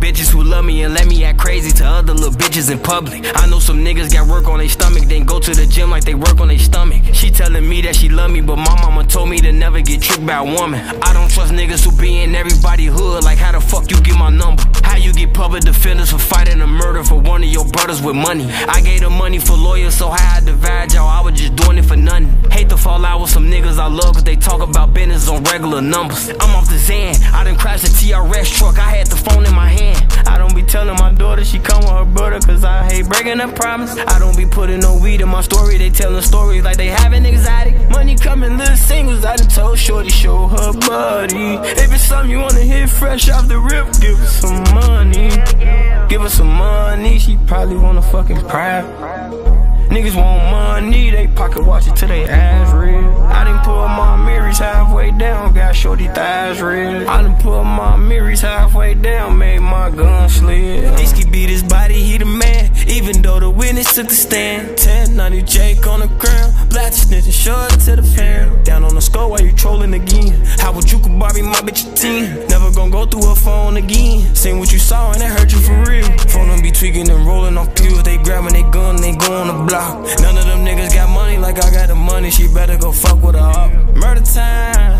bitches who love me and let me act crazy to other little bitches in public. I know some niggas got work on their stomach, then go to the gym like they work on their stomach. She telling me that she love me, but my mama told me to never get tricked by a woman. I don't trust niggas who be in everybody hood, like how the fuck you get my number? How you get public defenders for fighting a murder for one of your brothers with money? I gave them money for lawyers, so how I divide y'all, I was just doing it for nothing. Hate to fall out with some niggas I love, cause they talk about business on regular numbers. I'm off the Zan, I done crashed a TRS truck, I had the phone in my hand. I don't be telling my daughter she come with her brother, cause I hate breaking a promise. I don't be putting no weed in my story, they telling stories like they having exotic. Money coming, little singles, I done told shorty show her body. If it's something you wanna hit fresh off the rip, give us some money. Give her some money, she probably wanna fucking private. Niggas want money, they pocket watch it till they ass red. I done pull my mirrors halfway down, got shorty thighs red. I done pull my mirrors halfway down, made my gun slid. Disky beat his body, he the man, even though the witness took the stand. 1090 Jake on the ground, black snitch and short to the fan. Down on the skull while you trolling again. How would you could Barbie my bitch a 10? Never gonna go through her phone again. Seen what you saw and it hurt you for real. Phone them be tweaking and rolling off pills, they grabbing they gun, they go on the block. None of them niggas got money like I got the money, she better go fuck with her up. Murder time,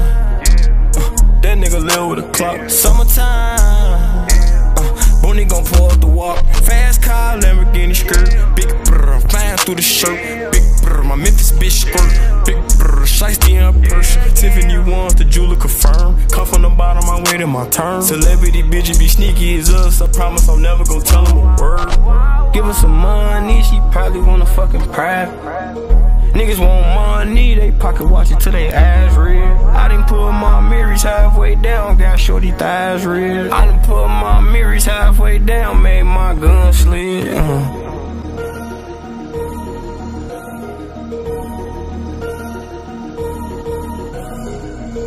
that nigga live with a clock. Summertime, Booney gon' pull up the walk. Fast car, Lamborghini skirt. Big brr, flying through the shirt. Big brr, my Memphis bitch skirt. Big brr, shiesty in her purse. Tiffany ones, the jeweler confirm. Come from the bottom, I'm waiting my turn. Celebrity bitches be sneaky as us, I promise I'll never go tell them a word. Give her some money, she probably wanna fucking private. Niggas want money, they pocket watch it till they ass red. I done pull my mirrors halfway down, got shorty thighs red. I done pull my mirrors halfway down, made my gun slid.